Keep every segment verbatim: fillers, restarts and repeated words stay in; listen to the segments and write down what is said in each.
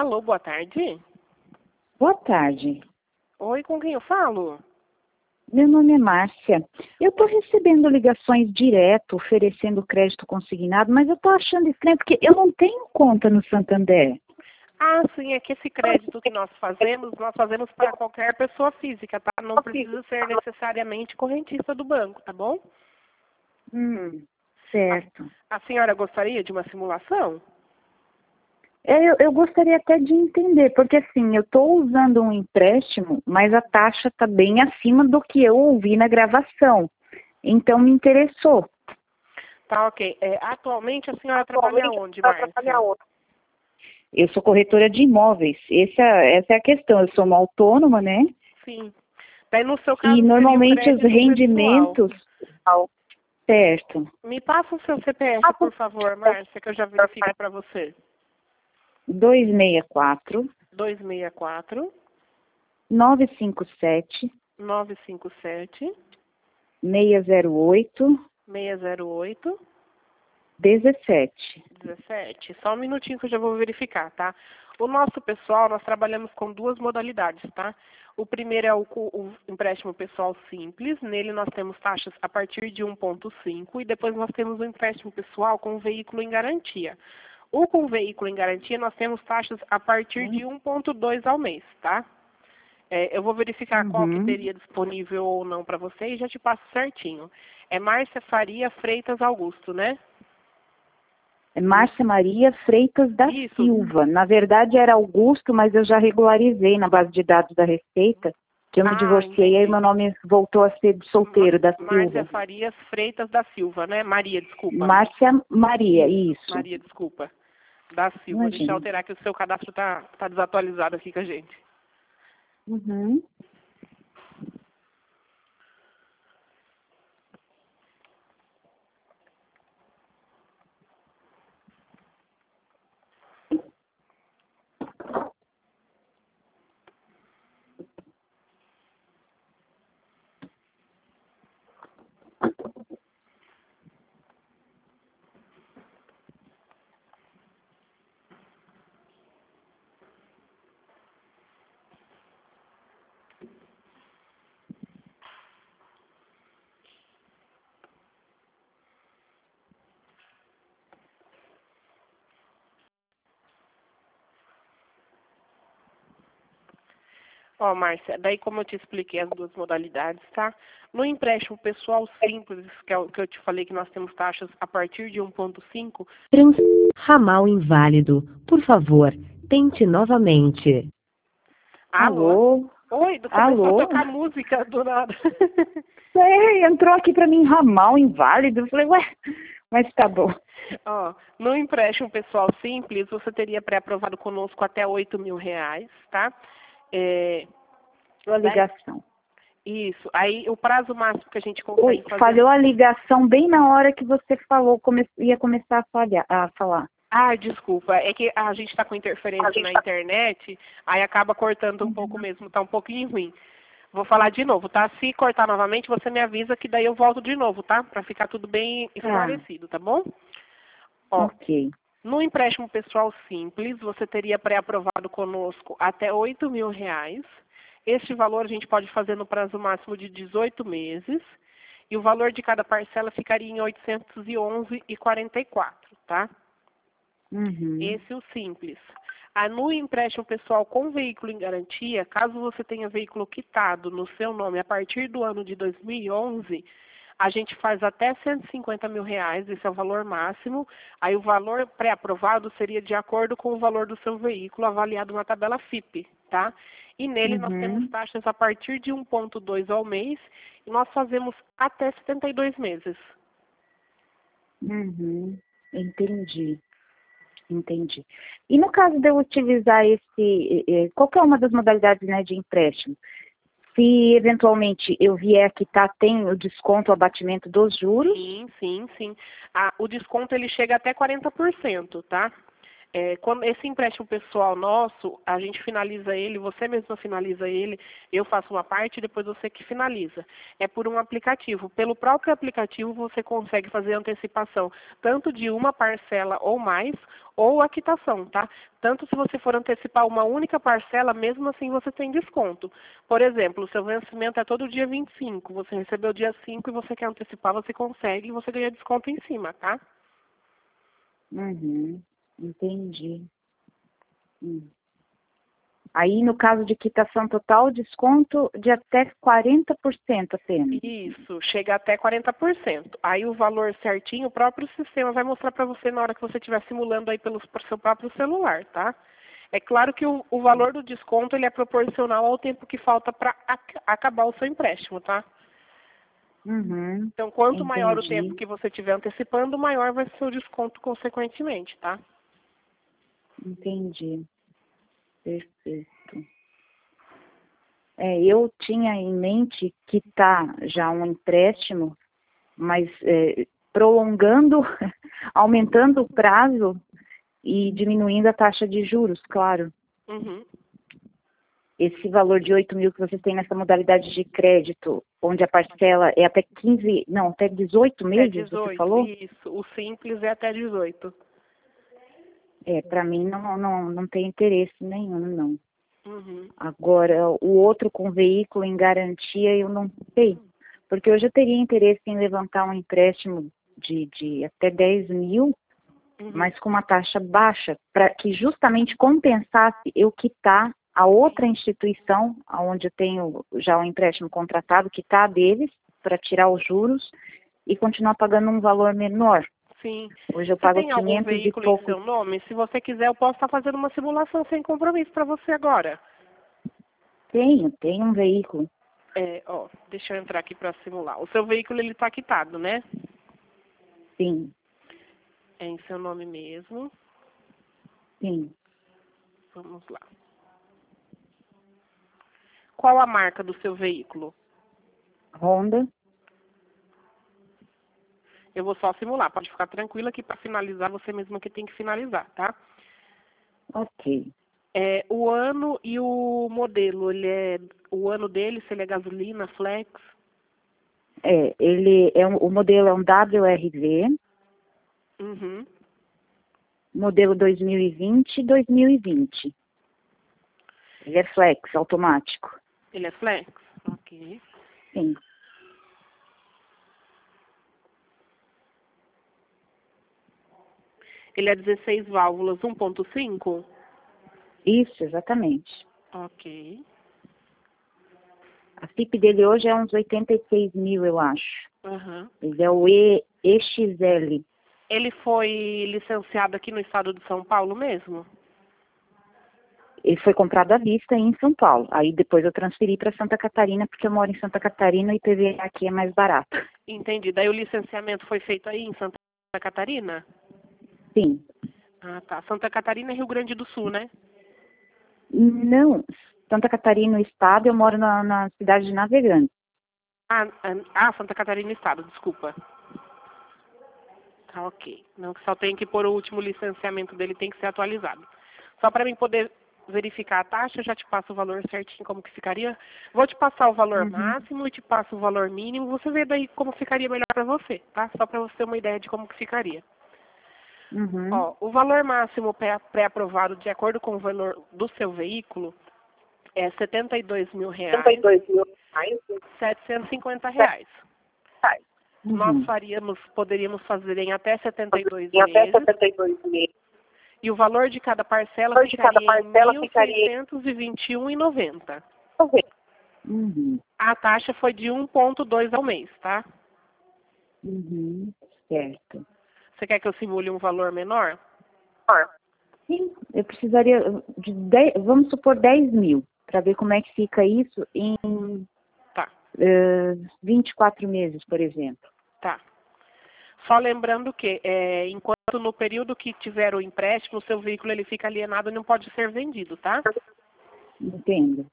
Alô, boa tarde. Boa tarde. Oi, com quem eu falo? Meu nome é Márcia. Eu estou recebendo ligações direto oferecendo crédito consignado, mas eu estou achando estranho porque eu não tenho conta no Santander. Ah, sim, é que esse crédito que nós fazemos, nós fazemos para qualquer pessoa física, tá? Não precisa ser necessariamente correntista do banco, tá bom? Hum, certo. A senhora gostaria de uma simulação? É, Eu, eu gostaria até de entender, porque assim, eu estou usando um empréstimo, mas a taxa está bem acima do que eu ouvi na gravação. Então me interessou. Tá, ok. É, atualmente a senhora trabalha onde, Márcia? Eu sou corretora de imóveis. Essa, essa é a questão. Eu sou uma autônoma, né? Sim. Daí no seu caso E seria o normalmente os crédito rendimentos. pessoal. Certo. Me passa o seu C P F, por favor, Márcia, que eu já verifico para você. dois seis quatro, dois seis quatro, nove cinco sete, nove cinco sete, seis zero oito, seis zero oito, dezessete. dezessete. Só um minutinho que eu já vou verificar, tá? O nosso pessoal, nós trabalhamos com duas modalidades, tá? O primeiro é o, cu- o empréstimo pessoal simples. Nele nós temos taxas a partir de um ponto cinco e depois nós temos o empréstimo pessoal com veículo em garantia. O com veículo em garantia nós temos taxas a partir de um ponto dois ao mês, tá? É, eu vou verificar qual que Uhum. teria disponível ou não para você e já te passo certinho. É Márcia Faria Freitas Augusto, né? É Márcia Maria Freitas da Isso. Silva. Na verdade era Augusto, mas eu já regularizei na base de dados da Receita, que eu me Ah, divorciei e aí entendi. meu nome voltou a ser de solteiro, da Márcia Silva. Farias Freitas da Silva, né? Maria, desculpa. Márcia Maria, isso. Maria, desculpa. Da Silva. Deixa eu Imagina. alterar que o seu cadastro tá, tá desatualizado aqui com a gente. Uhum. Ó, Márcia, daí como eu te expliquei as duas modalidades, tá? No empréstimo pessoal simples, que é o que eu te falei que nós temos taxas a partir de um ponto cinco. Trans... Ramal inválido. Por favor, tente novamente. Alô? Alô? Oi, começou a Alô? tocar música do nada. É, entrou aqui para mim ramal inválido. Eu falei, ué, mas tá bom. Ó, no empréstimo pessoal simples, você teria pré-aprovado conosco até oito mil reais, tá? É, Falhou a daí- ligação. isso. Aí o prazo máximo que a gente Oi, consegue fazer. falhou a ligação bem na hora que você falou, come... ia começar a, falhar, a falar. Ah, desculpa. É que a gente está com interferência na internet, aí acaba cortando um pouco mesmo, tá um pouquinho ruim. Vou falar de novo, tá? Se cortar novamente, você me avisa que daí eu volto de novo, tá? Para ficar tudo bem esclarecido, tá bom? Ó, Ok. no empréstimo pessoal simples, você teria pré-aprovado conosco até oito mil reais. Este valor a gente pode fazer no prazo máximo de dezoito meses. E o valor de cada parcela ficaria em oitocentos e onze reais e quarenta e quatro centavos, tá? Uhum. Esse é o simples. Ah, no empréstimo pessoal com veículo em garantia, caso você tenha veículo quitado no seu nome a partir do ano de dois mil e onze, a gente faz até cento e cinquenta mil reais, esse é o valor máximo. Aí o valor pré-aprovado seria de acordo com o valor do seu veículo avaliado na tabela F I P, tá? E nele nós Uhum. temos taxas a partir de um ponto dois ao mês e nós fazemos até setenta e dois meses. Uhum. Entendi. Entendi. E no caso de eu utilizar esse, eh, eh, qualquer uma das modalidades, né, de empréstimo, se eventualmente eu vier quitar, tem o desconto, o abatimento dos juros? Sim, sim, sim. Ah, o desconto ele chega até quarenta por cento, tá? É, quando esse empréstimo pessoal nosso, a gente finaliza ele, você mesmo finaliza ele, eu faço uma parte e depois você que finaliza. É por um aplicativo. Pelo próprio aplicativo você consegue fazer antecipação tanto de uma parcela ou mais, ou a quitação, tá? Tanto se você for antecipar uma única parcela, mesmo assim você tem desconto. Por exemplo, o seu vencimento é todo dia vinte e cinco, você recebeu dia cinco e você quer antecipar, você consegue e você ganha desconto em cima, tá? Uhum. Entendi. Hum. Aí, no caso de quitação total, desconto de até quarenta por cento apenas. Isso, chega até quarenta por cento. Aí o valor certinho, o próprio sistema vai mostrar para você na hora que você estiver simulando aí pelo seu próprio celular, tá? É claro que o, o valor do desconto ele é proporcional ao tempo que falta para ac acabar o seu empréstimo, tá? Uhum. Então, quanto maior o Entendi. tempo que você estiver antecipando, maior vai ser o desconto consequentemente, tá? Entendi. Perfeito. É, eu tinha em mente quitar já um empréstimo, mas é, prolongando, aumentando o prazo e diminuindo a taxa de juros, claro. Uhum. Esse valor de oito mil que vocês têm nessa modalidade de crédito, onde a parcela é até quinze, não, até dezoito Até meses, você dezoito, falou? isso. O simples é até dezoito. É, para mim não, não, não tem interesse nenhum, não. Uhum. Agora, o outro com veículo em garantia, eu não sei. Porque eu já teria interesse em levantar um empréstimo de, de até dez mil, Uhum. mas com uma taxa baixa, para que justamente compensasse eu quitar a outra instituição, onde eu tenho já um empréstimo contratado, quitar deles, para tirar os juros e continuar pagando um valor menor. Sim. Hoje eu Você pago tem algum quinhentos e veículo em poucos. seu nome? Se você quiser, eu posso estar fazendo uma simulação sem compromisso para você agora. Tenho, tenho um veículo. É, ó, deixa eu entrar aqui para simular. O seu veículo, ele está quitado, né? Sim, É em seu nome mesmo. sim. Vamos lá. Qual a marca do seu veículo? Honda. Eu vou só simular, pode ficar tranquila que para finalizar você mesma que tem que finalizar, tá? Ok. É, o ano e o modelo, ele é o ano dele, se ele é gasolina, flex. É, ele é um, o modelo é um W R V, Uhum. modelo dois mil e vinte e dois mil e vinte. Ele é flex, automático. Ele é flex? Ok. Sim. Ele é dezesseis válvulas, um ponto cinco? Isso, exatamente. Ok. A F I P dele hoje é uns oitenta e seis mil, eu acho. Uhum. Ele é o E, EXL. Ele foi licenciado aqui no estado de São Paulo mesmo? Ele foi comprado à vista em São Paulo. Aí depois eu transferi para Santa Catarina, porque eu moro em Santa Catarina e I P V A aqui é mais barato. Entendi. Daí o licenciamento foi feito aí em Santa Catarina? Sim. Ah, tá. Santa Catarina é Rio Grande do Sul, né? Não, Santa Catarina, o estado, eu moro na, na cidade de Navegantes. Ah, ah, Santa Catarina estado, desculpa. Tá, ok. Não, só tem que pôr o último licenciamento dele, tem que ser atualizado. Só para mim poder verificar a taxa, eu já te passo o valor certinho, como que ficaria. Vou te passar o valor Uhum. máximo e te passo o valor mínimo. Você vê daí como ficaria melhor para você, tá? Só para você ter uma ideia de como que ficaria. Uhum. Ó, o valor máximo pré- pré-aprovado, de acordo com o valor do seu veículo, é setenta e dois mil reais, setenta e dois mil reais. setecentos e cinquenta reais. Uhum. Nós faríamos, poderíamos fazer em até setenta e dois Em até meses. setenta e dois meses. E o valor de cada parcela O valor de ficaria cada parcela em ficaria mil seiscentos e vinte e um reais e noventa centavos. Uhum. A taxa foi de um ponto dois ao mês, tá? Uhum. Certo. Você quer que eu simule um valor menor? Sim, eu precisaria de dez, vamos supor dez mil, para ver como é que fica isso em Tá, uh, vinte e quatro meses, por exemplo. tá. Só lembrando que, é, enquanto no período que tiver o empréstimo, o seu veículo ele fica alienado e não pode ser vendido, tá? Entendo.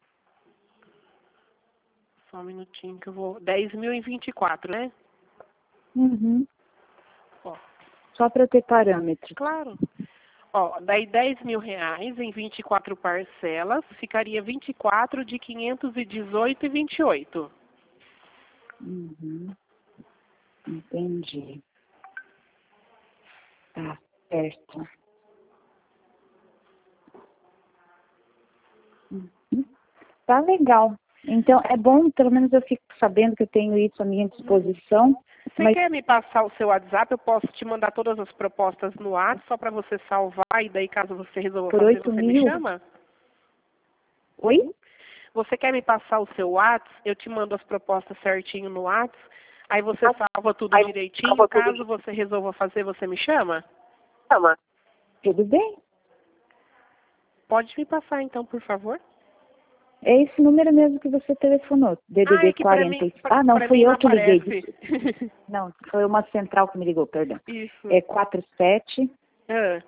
Só um minutinho que eu vou... dez mil e vinte e quatro, né? Uhum. Ó, Só para eu ter parâmetros. claro. Ó, daí dez mil reais em vinte e quatro parcelas, ficaria vinte e quatro de quinhentos e dezoito e vinte e oito. Uhum. Entendi. Tá certo. Uhum. Tá legal. Então, é bom, pelo menos eu fico sabendo que eu tenho isso à minha disposição. Você mas... quer me passar o seu WhatsApp? Eu posso te mandar todas as propostas no WhatsApp, só para você salvar, e daí caso você resolva Por fazer, oito você mil? me chama? Oi? Você quer me passar o seu WhatsApp? Eu te mando as propostas certinho no WhatsApp, aí você salva tudo Aí, direitinho, salva tudo caso você resolva fazer, você me chama? Chama. Tudo bem? Pode me passar então, por favor? É esse número mesmo que você telefonou, Ah, é D D D que pra quarenta. mim, pra, Ah, não, pra fui mim não eu que liguei. aparece. Não, foi uma central que me ligou, perdão. Isso. É quatro sete Ah,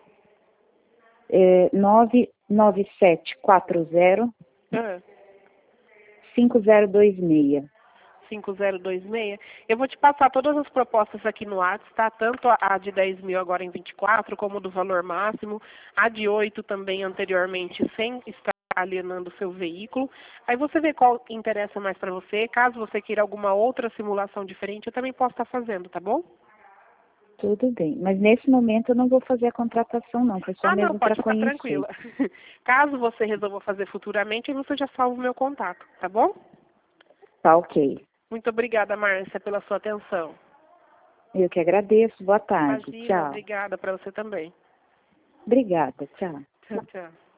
é, nove nove sete quatro zero ah. cinco zero dois seis. cinco zero dois seis. Eu vou te passar todas as propostas aqui no WhatsApp, tá? Tanto a de dez mil agora em vinte e quatro, como do valor máximo, a de oito também anteriormente, sem estar alienando o seu veículo. Aí você vê qual interessa mais para você. Caso você queira alguma outra simulação diferente, eu também posso estar fazendo, tá bom? Tudo bem, mas nesse momento eu não vou fazer a contratação não, foi só Ah, não, mesmo para pode ficar conhecer. tranquila. Caso você resolva fazer futuramente, aí você já salva o meu contato, tá bom? Tá ok. Muito obrigada, Márcia, pela sua atenção. Eu que agradeço, boa tarde, Imagina, tchau. obrigada para você também. Obrigada, tchau. Tchau, tchau.